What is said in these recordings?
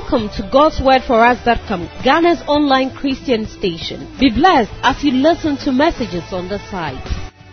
Welcome to God'sWordForUs.com, Ghana's online Christian station. Be blessed as you listen to messages on the site.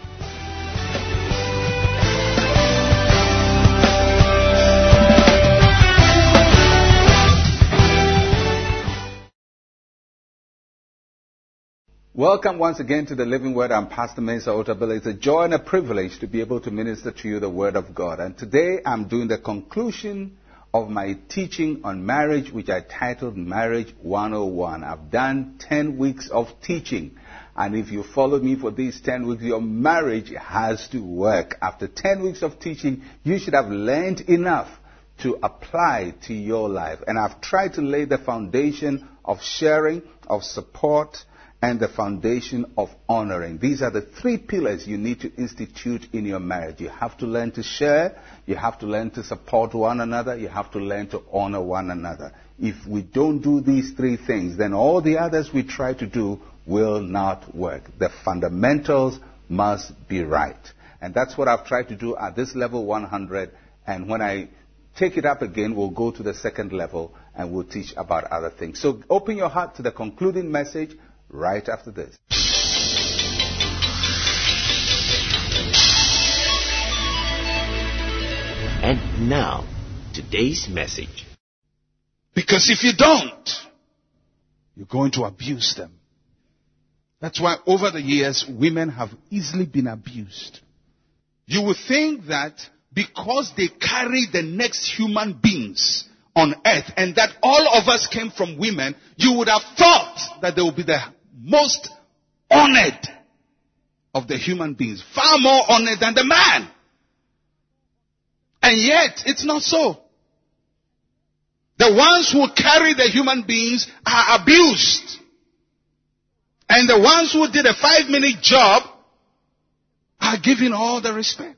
Welcome once again to the Living Word. I'm Pastor Mensa Otabil. It's a joy and a privilege to be able to minister to you the Word of God. And today I'm doing the conclusion of my teaching on marriage, which I titled Marriage 101. I've done 10 weeks of teaching. And if you followed me for these 10 weeks, your marriage has to work. After 10 weeks of teaching, you should have learned enough to apply to your life. And I've tried to lay the foundation of sharing, of support, and the foundation of honoring. These are the three pillars you need to institute in your marriage. You have to learn to share, you have to learn to support one another, you have to learn to honor one another. If we don't do these three things, then all the others we try to do will not work. The fundamentals must be right. And that's what I've tried to do at this level 100. And when I take it up again, we'll go to the second level and we'll teach about other things. So open your heart to the concluding message right after this. And now, today's message. Because if you don't, you're going to abuse them. That's why over the years, women have easily been abused. You would think that because they carry the next human beings on earth and that all of us came from women, you would have thought that they would be the most honored of the human beings, far more honored than the man. And yet, it's not so. The ones who carry the human beings are abused. And the ones who did a 5-minute job are given all the respect.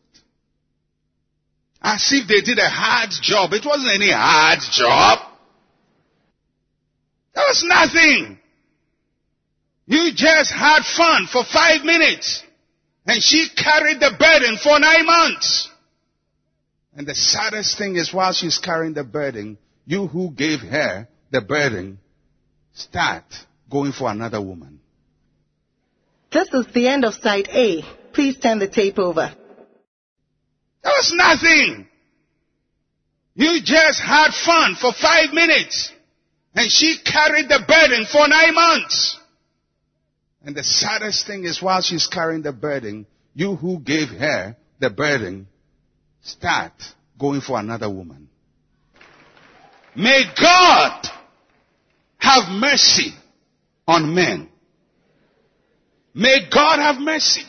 As if they did a hard job. It wasn't any hard job. There was nothing. You just had fun for 5 minutes. And she carried the burden for 9 months. And the saddest thing is while she's carrying the burden, you who gave her the burden, start going for another woman. This is the end of side A. Please turn the tape over. There was nothing. You just had fun for 5 minutes. And she carried the burden for 9 months. And the saddest thing is while she's carrying the burden, you who gave her the burden, start going for another woman. May God have mercy on men. May God have mercy.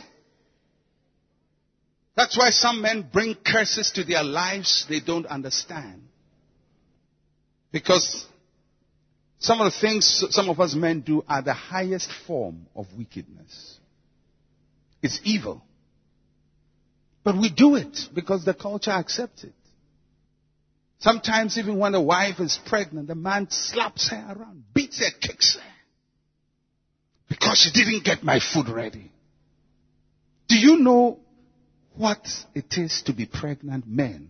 That's why some men bring curses to their lives they don't understand. Because some of the things some of us men do are the highest form of wickedness. It's evil. But we do it because the culture accepts it. Sometimes even when the wife is pregnant, the man slaps her around, beats her, kicks her. Because she didn't get my food ready. Do you know what it is to be pregnant, men?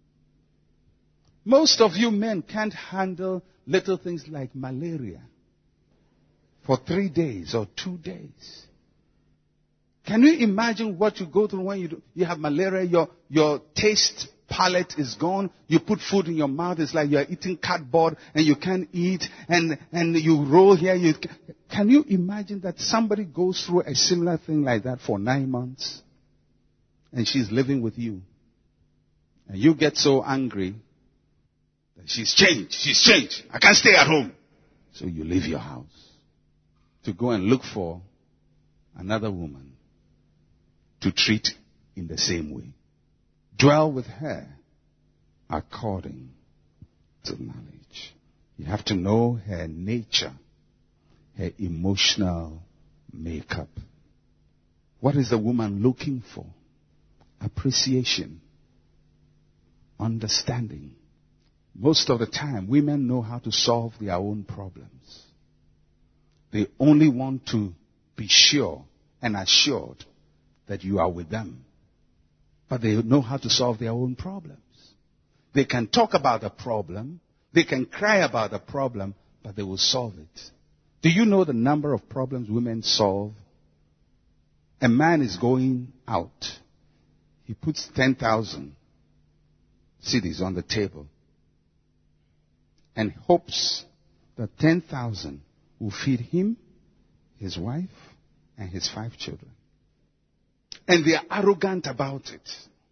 Most of you men can't handle little things like malaria for 3 days or 2 days. Can you imagine what you go through when you have malaria? Your taste palate is gone. You put food in your mouth. It's like you're eating cardboard and you can't eat. And you roll here. Can you imagine that somebody goes through a similar thing like that for 9 months? And she's living with you. And you get so angry that she's changed. I can't stay at home. So you leave your house to go and look for another woman to treat in the same way. Dwell with her according to knowledge. You have to know her nature, her emotional makeup. What is the woman looking for? Appreciation, understanding. Most of the time, women know how to solve their own problems. They only want to be sure and assured that you are with them. But they know how to solve their own problems. They can talk about a problem, They can cry about the problem, but they will solve it. Do you know the number of problems women solve? A man is going out. He puts 10,000 cedis on the table and hopes that 10,000 will feed him, his wife, and his 5 children. And they are arrogant about it.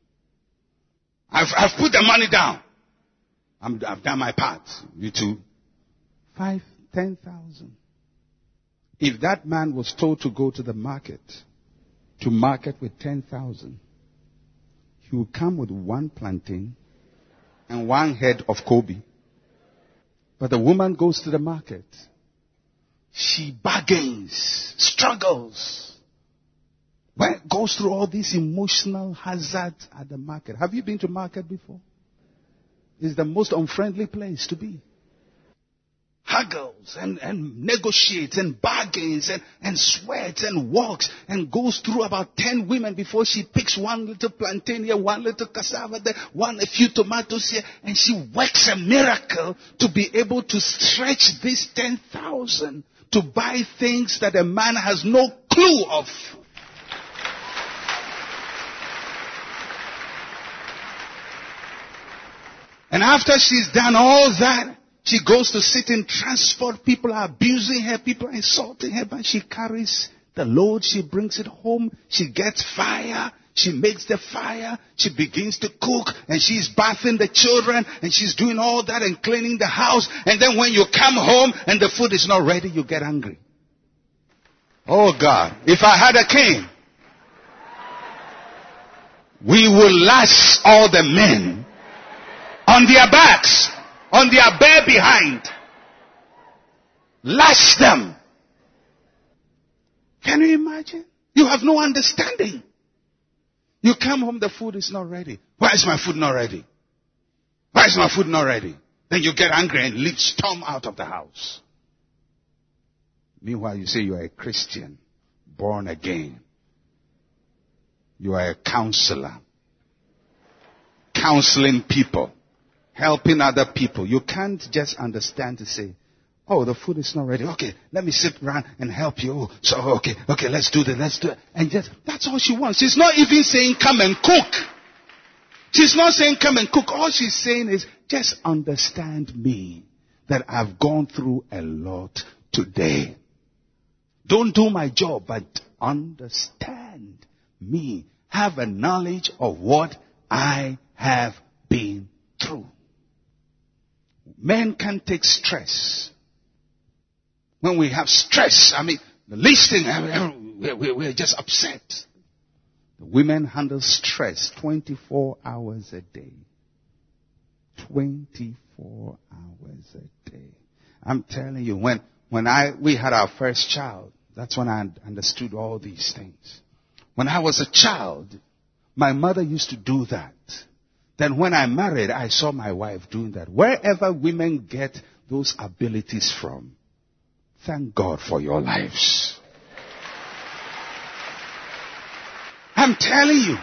I've put the money down. I've done my part. You too. 5,000, 10,000. If that man was told to go to the market, to market with 10,000, he would come with 1 plantain and 1 head of Kobe. But the woman goes to the market. She bargains, struggles, goes through all these emotional hazards at the market. Have you been to market before? It's the most unfriendly place to be. Haggles and negotiates and bargains and sweats and walks and goes through about 10 women before she picks 1 little plantain here, 1 little cassava there, a few tomatoes here, and she works a miracle to be able to stretch this 10,000 to buy things that a man has no clue of. And after she's done all that, she goes to sit in transport. People are abusing her. People are insulting her. But she carries the load. She brings it home. She gets fire. She makes the fire. She begins to cook. And she's bathing the children. And she's doing all that and cleaning the house. And then when you come home and the food is not ready, you get angry. Oh God, if I had a king, we will lash all the men on their backs, on their bare behind. Lash them. Can you imagine? You have no understanding. You come home, the food is not ready. Why is my food not ready? Why is my food not ready? Then you get angry and storm out of the house. Meanwhile, you say you are a Christian, born again. You are a counselor, counseling people, helping other people. You can't just understand to say, oh, the food is not ready. Okay, let me sit around and help you. Okay, let's do that. And just, that's all she wants. She's not even saying come and cook. She's not saying come and cook. All she's saying is just understand me, that I've gone through a lot today. Don't do my job, but understand me. Have a knowledge of what I have been through. Men can take stress. When we have stress, the least thing, we're just upset. The women handle stress 24 hours a day. 24 hours a day. I'm telling you, when we had our first child, that's when I understood all these things. When I was a child, my mother used to do that. Then when I married, I saw my wife doing that. Wherever women get those abilities from, thank God for your lives. I'm telling you.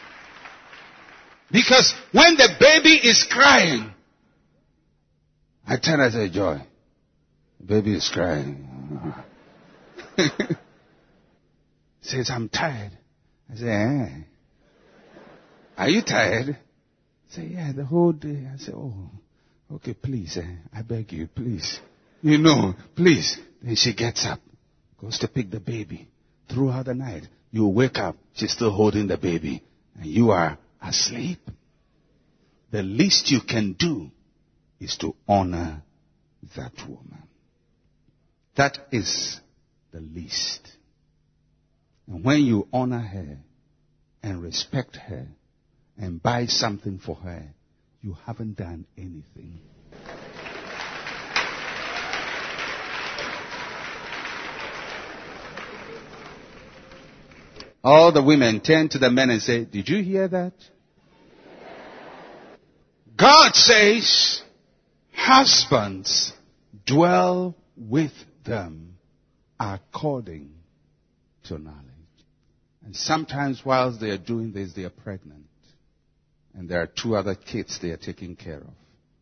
Because when the baby is crying, I turn and say, Joy, the baby is crying. Says, I'm tired. I say, are you tired? I say, yeah, the whole day. I say, oh, okay, please, I beg you, please. Please. Then she gets up, goes to pick the baby. Throughout the night, you wake up, she's still holding the baby, and you are asleep. The least you can do is to honor that woman. That is the least. And when you honor her and respect her and buy something for her, you haven't done anything. All the women turn to the men and say, did you hear that? God says, husbands, dwell with them according to knowledge. And sometimes whilst they are doing this, they are pregnant. And there are 2 other kids they are taking care of.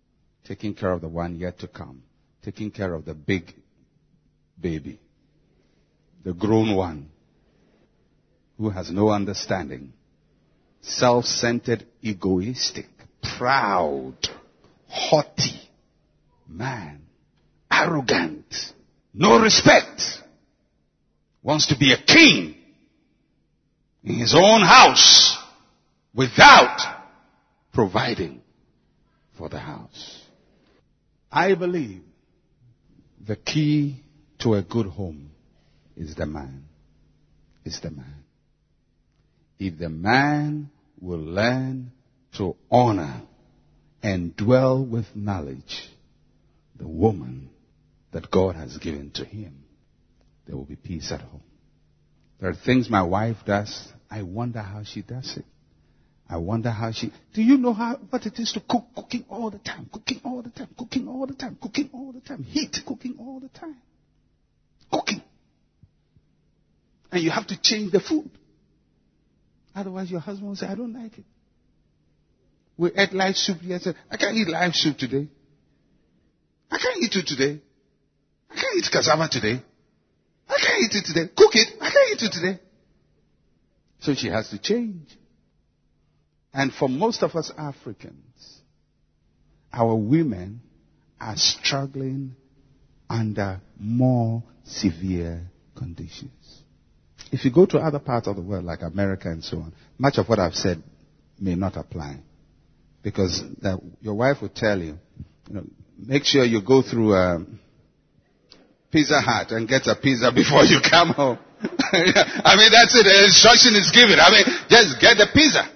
taking care of the one yet to come, taking care of the big baby, the grown one who has no understanding, self-centered, egoistic, proud, haughty man, arrogant, no respect, wants to be a king in his own house without providing for the house. I believe the key to a good home is the man. Is the man. If the man will learn to honor and dwell with knowledge the woman that God has given to him, there will be peace at home. There are things my wife does. I wonder how she does it. I wonder how she... Do you know what it is to cook? Cooking all the time. Cooking all the time. Cooking all the time. Cooking all the time. Heat. Cooking all the time. Cooking. And you have to change the food. Otherwise your husband will say, I don't like it. We ate live soup yesterday. I can't eat live soup today. I can't eat it today. I can't eat cassava today. I can't eat it today. Cook it. I can't eat it today. So she has to change. And for most of us Africans, our women are struggling under more severe conditions. If you go to other parts of the world like America and so on, much of what I've said may not apply. Because your wife will tell you, make sure you go through Pizza Hut and get a pizza before you come home. I mean, that's it. The instruction is given. I mean, just get the pizza.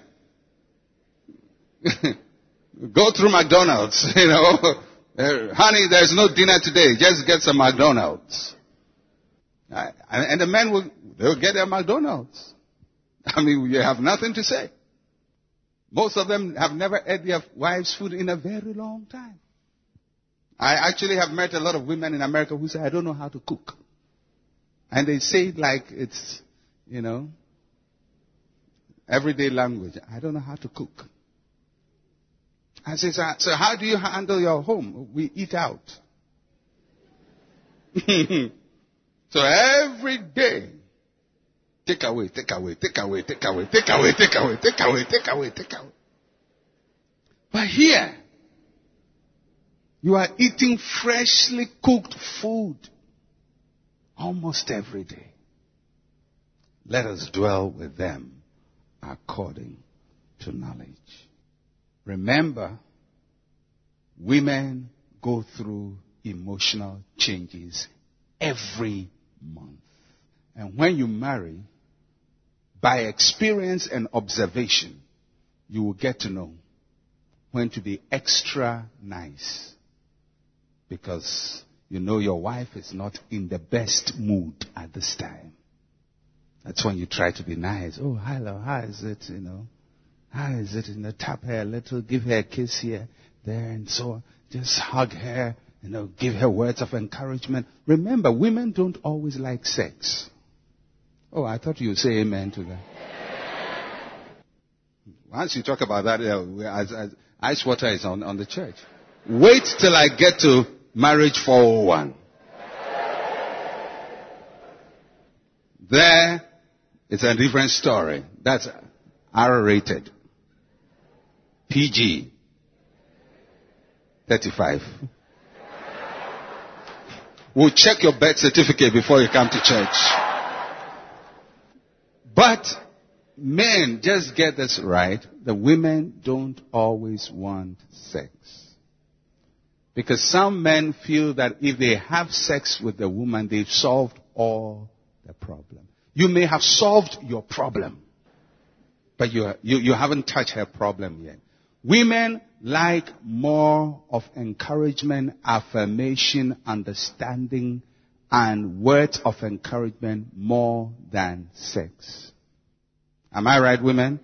Go through McDonald's, honey, there's no dinner today. Just get some McDonald's. And the men they'll get their McDonald's. I mean, you have nothing to say. Most of them have never ate their wives' food in a very long time. I actually have met a lot of women in America who say, I don't know how to cook. And they say it like it's, everyday language. I don't know how to cook. I say, so how do you handle your home? We eat out. So every day, take away, take away, take away, take away, take away, take away, take away, take away, take away. But here, you are eating freshly cooked food almost every day. Let us dwell with them according to knowledge. Remember, women go through emotional changes every month. And when you marry, by experience and observation, you will get to know when to be extra nice. Because you know your wife is not in the best mood at this time. That's when you try to be nice. Oh, hello, how is it, How is it, tap her a little, give her a kiss here, there, and so on. Just hug her, give her words of encouragement. Remember, women don't always like sex. Oh, I thought you would say amen to that. Once you talk about that, ice water is on the church. Wait till I get to marriage 401. There, it's a different story. That's R-rated. PG. 35. We'll check your birth certificate before you come to church. But men, just get this right. The women don't always want sex. Because some men feel that if they have sex with the woman, they've solved all the problem. You may have solved your problem, but you haven't touched her problem yet. Women like more of encouragement, affirmation, understanding, and words of encouragement more than sex. Am I right, women?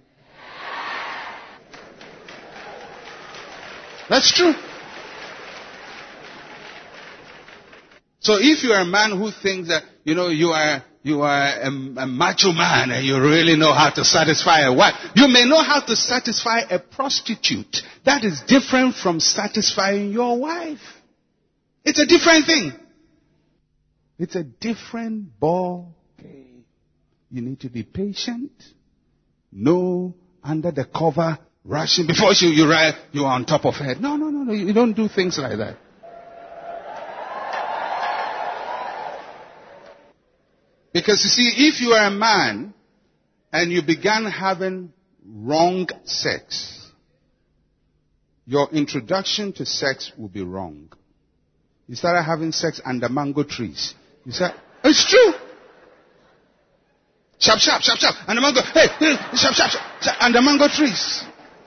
That's true. So if you're a man who thinks that you are a macho man and you really know how to satisfy a wife. You may know how to satisfy a prostitute. That is different from satisfying your wife. It's a different thing. It's a different ball game. You need to be patient. No under the cover rushing before you're on top of her. No. You don't do things like that. Because you see, if you are a man and you began having wrong sex, your introduction to sex will be wrong. You started having sex under mango trees. You said, it's true. Sharp, sharp, sharp, sharp. And the mango, hey, sharp, sharp, sharp. And the mango trees.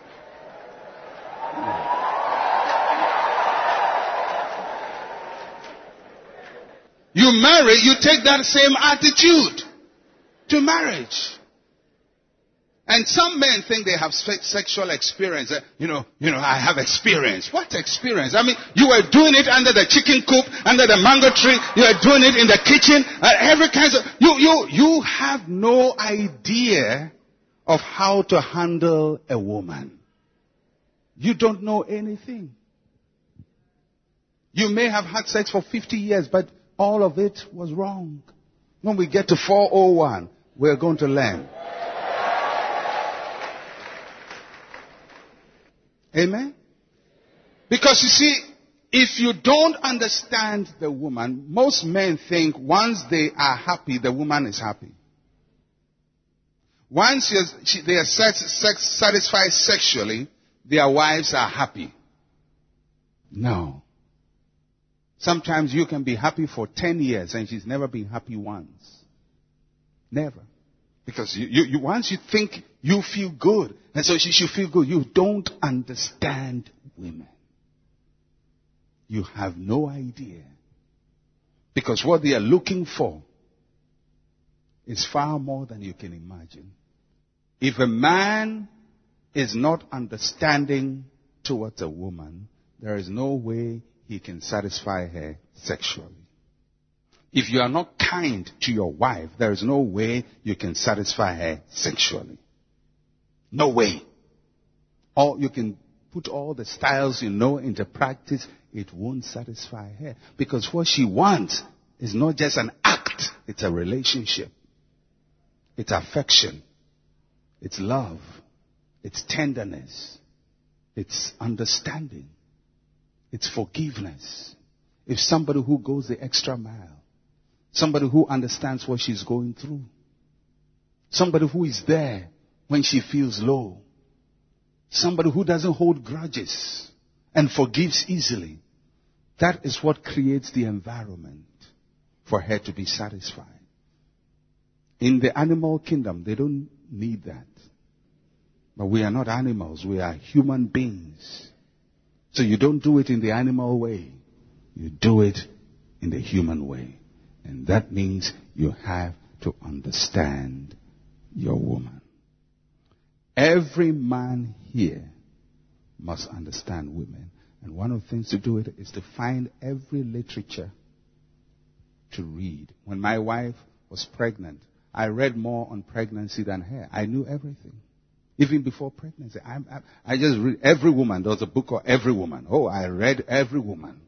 You marry, you take that same attitude to marriage. And some men think they have sexual experience. I have experience. What experience? I mean, you were doing it under the chicken coop, under the mango tree. You were doing it in the kitchen. Every kind of... You have no idea of how to handle a woman. You don't know anything. You may have had sex for 50 years, but all of it was wrong. When we get to 401, we're going to learn. Amen? Because you see, if you don't understand the woman, most men think once they are happy, the woman is happy. Once they are satisfied sexually, their wives are happy. No. Sometimes you can be happy for 10 years and she's never been happy once. Never. Because once you think you feel good, and so she should feel good, you don't understand women. You have no idea. Because what they are looking for is far more than you can imagine. If a man is not understanding towards a woman, there is no way he can satisfy her sexually. If you are not kind to your wife, there is no way you can satisfy her sexually. No way. Or you can put all the styles you know into practice, it won't satisfy her. Because what she wants is not just an act, it's a relationship. It's affection. It's love. It's tenderness. It's understanding. It's forgiveness. It's somebody who goes the extra mile. Somebody who understands what she's going through. Somebody who is there when she feels low. Somebody who doesn't hold grudges and forgives easily. That is what creates the environment for her to be satisfied. In the animal kingdom, they don't need that. But we are not animals. We are human beings. So you don't do it in the animal way. You do it in the human way. And that means you have to understand your woman. Every man here must understand women. And one of the things to do it is to find every literature to read. When my wife was pregnant, I read more on pregnancy than her. I knew everything. Even before pregnancy. I just read every woman. There was a book called Every Woman. Oh, I read Every Woman.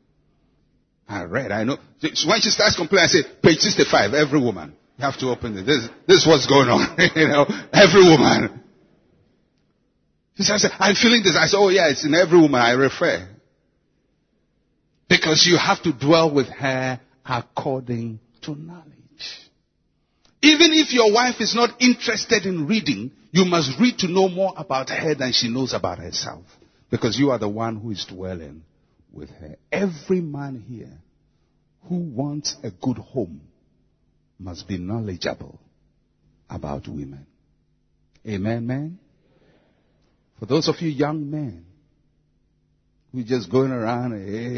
I know. So when she starts complaining, I say, page 65, Every Woman. You have to open it. This is what's going on. Every Woman. She says, I'm feeling this. I say, oh yeah, it's in Every Woman. I refer. Because you have to dwell with her according to knowledge. Even if your wife is not interested in reading, you must read to know more about her than she knows about herself. Because you are the one who is dwelling with her. Every man here who wants a good home must be knowledgeable about women. Amen, man? For those of you young men who are just going around,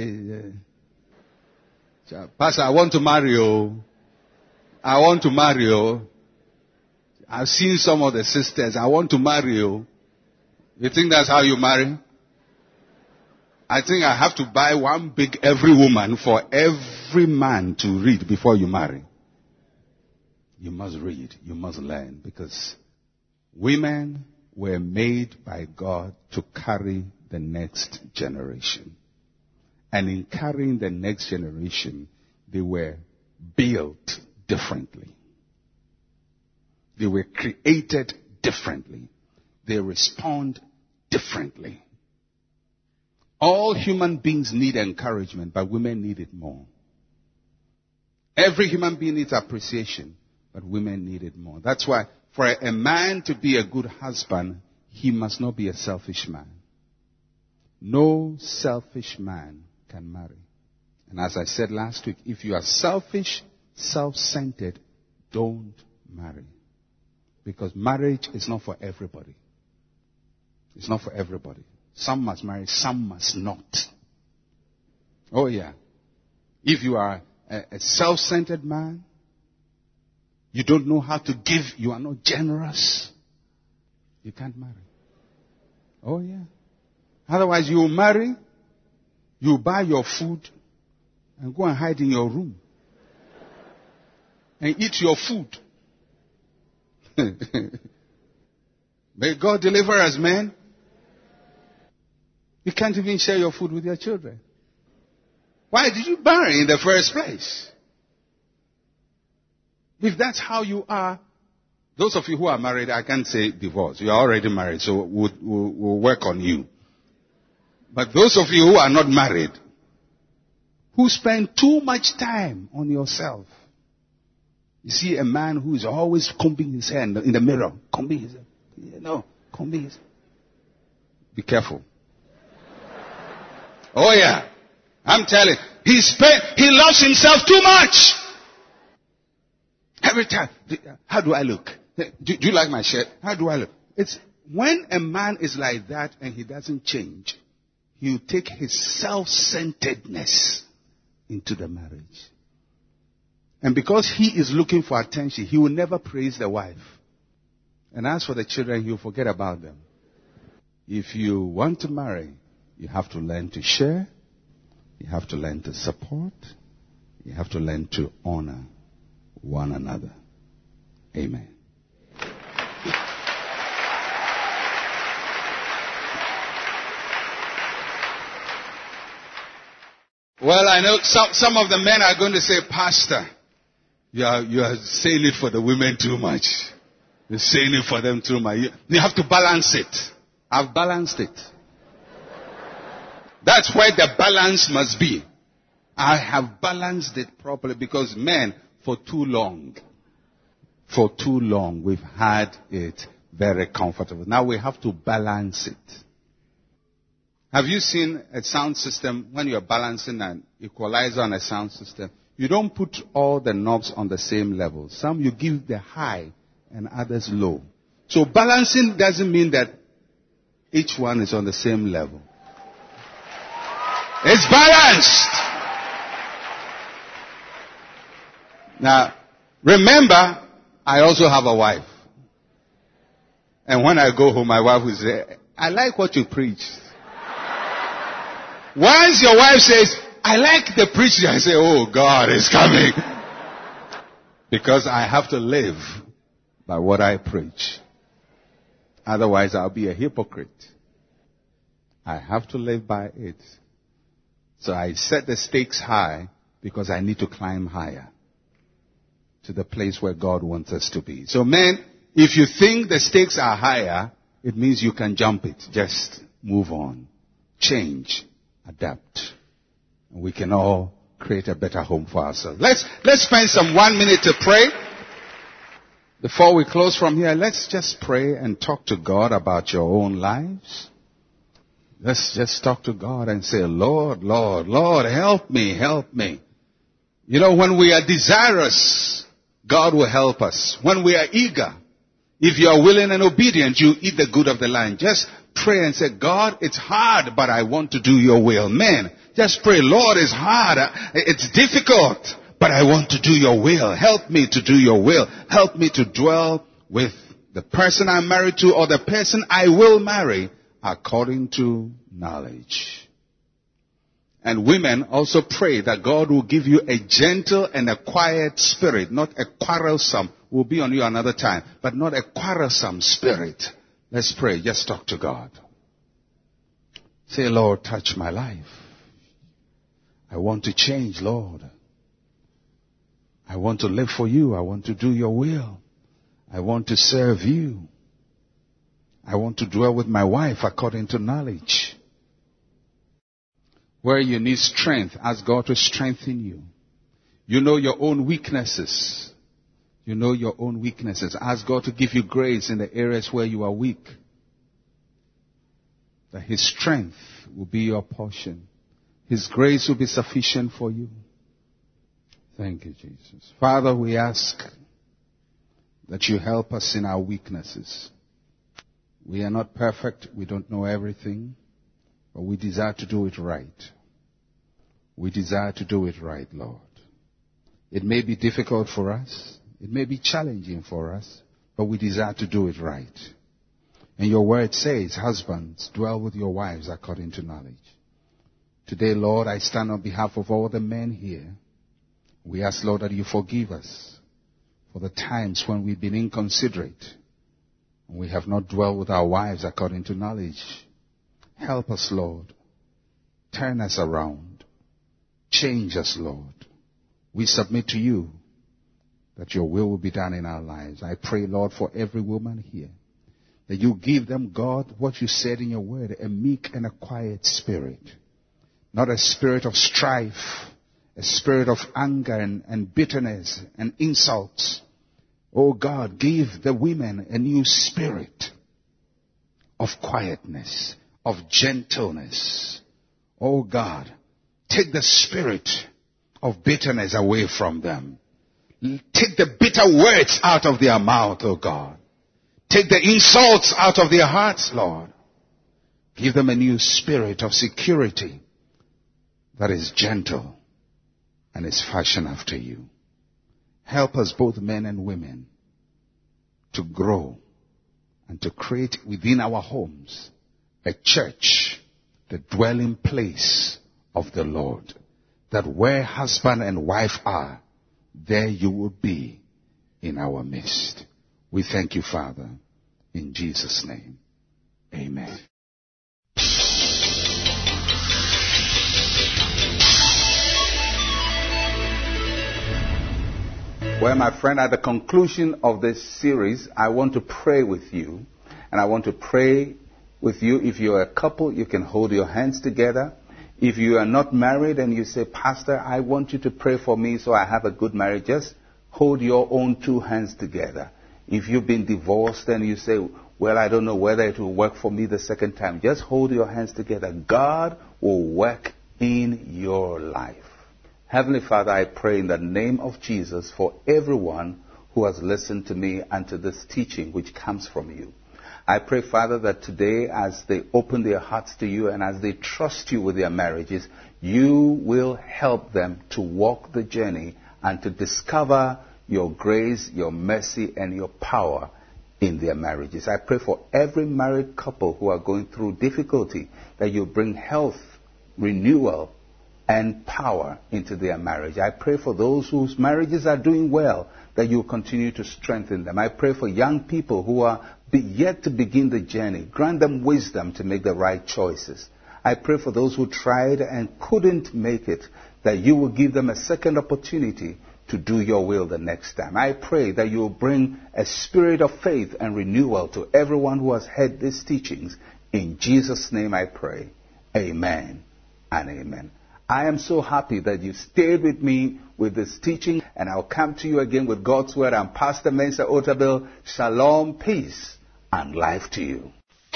Pastor, I want to marry you. I want to marry you. I've seen some of the sisters. I want to marry you. You think that's how you marry? I think I have to buy one big Every Woman for every man to read before you marry. you must read, you must learn, because women were made by God to carry the next generation. And in carrying the next generation, they were built differently. They were created differently. They respond differently. All human beings need encouragement, but women need it more. Every human being needs appreciation, but women need it more. That's why for a man to be a good husband, he must not be a selfish man. No selfish man can marry. And as I said last week, if you are selfish, self-centered, don't marry. Because marriage is not for everybody. It's not for everybody. Some must marry, some must not. Oh yeah. If you are a self-centered man, you don't know how to give, you are not generous, you can't marry. Oh yeah. Otherwise you will marry, you will buy your food and go and hide in your room and eat your food. May God deliver us, man. You can't even share your food with your children. Why did you marry in the first place? If that's how you are, those of you who are married, I can't say divorce. You are already married, so we'll work on you. But those of you who are not married, who spend too much time on yourself. You see a man who is always combing his hair in the mirror. Combing his hair. Combing his hair. Be careful. Oh yeah. I'm telling you. He loves himself too much. Every time. How do I look? Do you like my shirt? How do I look? It's when a man is like that and he doesn't change, he'll take his self-centeredness into the marriage. And because he is looking for attention, he will never praise the wife. And as for the children, he'll forget about them. If you want to marry, you have to learn to share. You have to learn to support. You have to learn to honor one another. Amen. Well, I know some of the men are going to say, Pastor, you are saying it for the women too much. You're saying it for them too much. You have to balance it. I've balanced it. That's where the balance must be. I have balanced it properly because men, for too long, we've had it very comfortable. Now we have to balance it. Have you seen a sound system when you're balancing an equalizer on a sound system? You don't put all the knobs on the same level. Some you give the high and others low. So balancing doesn't mean that each one is on the same level. It's balanced. Now, remember, I also have a wife. And when I go home, my wife will say, I like what you preach. Once your wife says, I like the preaching, I say, oh, God is coming. Because I have to live by what I preach. Otherwise, I'll be a hypocrite. I have to live by it. So I set the stakes high because I need to climb higher to the place where God wants us to be. So men, if you think the stakes are higher, it means you can jump it. Just move on. Change. Adapt. We can all create a better home for ourselves. Let's spend some 1 minute to pray. Before we close from here, let's just pray and talk to God about your own lives. Let's just talk to God and say, Lord, Lord, Lord, help me, help me. You know, when we are desirous, God will help us. When we are eager, if you are willing and obedient, you eat the good of the land. Just pray and say, God, it's hard, but I want to do your will. Man, just pray, Lord, it's hard. It's difficult, but I want to do your will. Help me to do your will. Help me to dwell with the person I'm married to or the person I will marry according to knowledge. And women, also pray that God will give you a gentle and a quiet spirit, not a quarrelsome. We'll be on you another time, but not a quarrelsome spirit. Let's pray. Just talk to God. Say, Lord, touch my life. I want to change, Lord. I want to live for you. I want to do your will. I want to serve you. I want to dwell with my wife according to knowledge. Where you need strength, ask God to strengthen you. You know your own weaknesses. You know your own weaknesses. Ask God to give you grace in the areas where you are weak. That His strength will be your portion. His grace will be sufficient for you. Thank you, Jesus. Father, we ask that you help us in our weaknesses. We are not perfect. We don't know everything. But we desire to do it right. We desire to do it right, Lord. It may be difficult for us. It may be challenging for us. But we desire to do it right. And your word says, husbands, dwell with your wives according to knowledge. Today, Lord, I stand on behalf of all the men here. We ask, Lord, that you forgive us for the times when we've been inconsiderate and we have not dwelled with our wives according to knowledge. Help us, Lord. Turn us around. Change us, Lord. We submit to you that your will be done in our lives. I pray, Lord, for every woman here, that you give them, God, what you said in your word, a meek and a quiet spirit. Not a spirit of strife, a spirit of anger and bitterness and insults. Oh God, give the women a new spirit of quietness, of gentleness. Oh God, take the spirit of bitterness away from them. Take the bitter words out of their mouth, oh God. Take the insults out of their hearts, Lord. Give them a new spirit of security that is gentle and is fashioned after you. Help us, both men and women, to grow and to create within our homes a church, the dwelling place of the Lord. That where husband and wife are, there you will be in our midst. We thank you, Father, in Jesus' name. Amen. Well, my friend, at the conclusion of this series, I want to pray with you. And I want to pray with you. If you're a couple, you can hold your hands together. If you are not married and you say, Pastor, I want you to pray for me so I have a good marriage, just hold your own two hands together. If you've been divorced and you say, well, I don't know whether it will work for me the second time, just hold your hands together. God will work in your life. Heavenly Father, I pray in the name of Jesus for everyone who has listened to me and to this teaching which comes from you. I pray, Father, that today as they open their hearts to you and as they trust you with their marriages, you will help them to walk the journey and to discover your grace, your mercy, and your power in their marriages. I pray for every married couple who are going through difficulty, that you bring health, renewal, and power into their marriage. I pray for those whose marriages are doing well, that you continue to strengthen them. I pray for young people who are yet to begin the journey. Grant them wisdom to make the right choices. I pray for those who tried and couldn't make it, that you will give them a second opportunity to do your will the next time. I pray that you will bring a spirit of faith and renewal to everyone who has heard these teachings. In Jesus' name I pray. Amen and amen. I am so happy that you stayed with me with this teaching, and I'll come to you again with God's word. I'm Pastor Mensa Otabil. Shalom, peace, and life to you.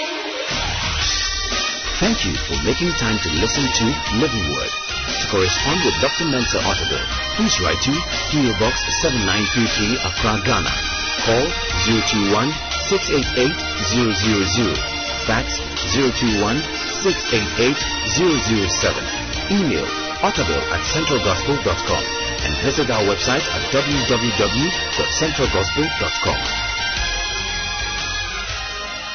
Thank you for making time to listen to Living Word. To correspond with Dr. Mensa Otabil, please write to PO Box 7933, Accra, Ghana. Call 021-688-000. Fax 021-688-007. Email otabil@centralgospel.com and visit our website at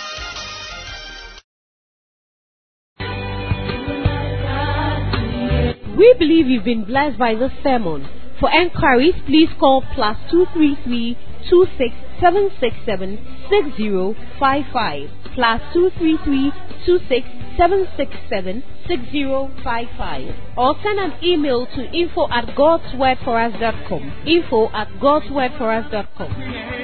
www.centralgospel.com. We believe you've been blessed by this sermon. For enquiries, please call +233 26767 6055 +233 26767 6055, or send an email to info@godswordforus.com. info@godswordforus.com.